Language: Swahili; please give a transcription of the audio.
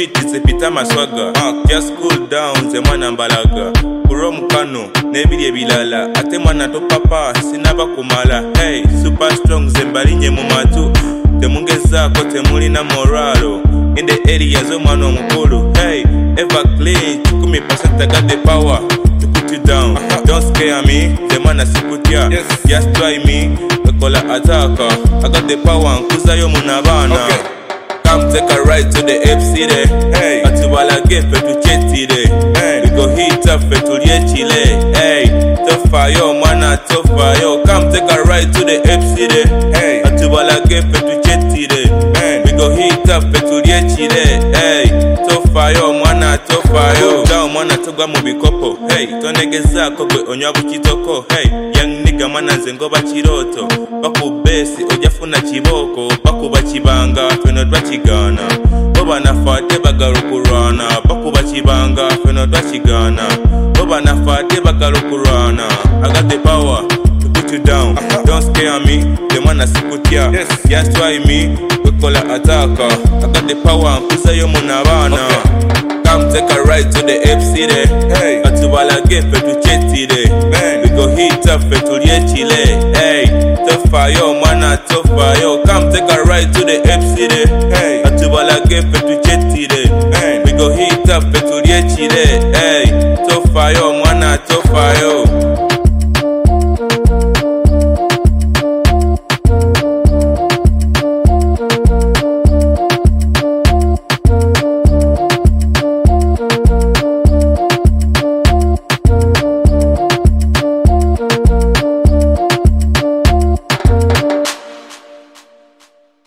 street zipita maswaga. Just cool down ze mwana mbalaga. Kuro mukano nebili ebilala. Ate mwana to papa sinaba kumala. Hey, super strong zembalinye mu matu. Temungezako temulina moralo. In the area zo mwana mukulu. Hey, ever clean 10% I got the power to put you down. Don't scare me, the man a sikutia. Just try me, kola ataka. I got the power, nkuza yo munabana. Come take a ride to the FCD. Hey, atubala gefe tu chetide. Hey, we go hit up fetulie chile. Hey, tofa yo mwana tofa yo. Come take a ride to the FCD. Hey, atubala gefe tu chetide. Hey, we go hit up fetulie chile. Hey, tofa yo mwana tofa yo. Down mwana togwa mu bikopo. Hey, tonegeza kogwe onywa bukitoko. Hey, young nigga mwana nzengo bachiroto. Bakubesi ojafuna chiboko. Bakuba chibanga feno twachigana. Boba nafate bagarukurana. Bakuba chibanga feno twachigana. Boba nafate bagarukurana. I got the power to put you down. Don't scare me, the man a sikutia. Just try me, we call a attacker. I got the power, nkuza yo munabana. Come take a ride to the FCD. Hey, atubala gefe tu chetide. We go hit up fetulie chile. Hey, tofa yo mwana tofa yo. Come take a ride to the FCD. Hey, atubala gefe tu chetide. We go hit up fetulie chile. Hey, tofa yo mwana tofa yo.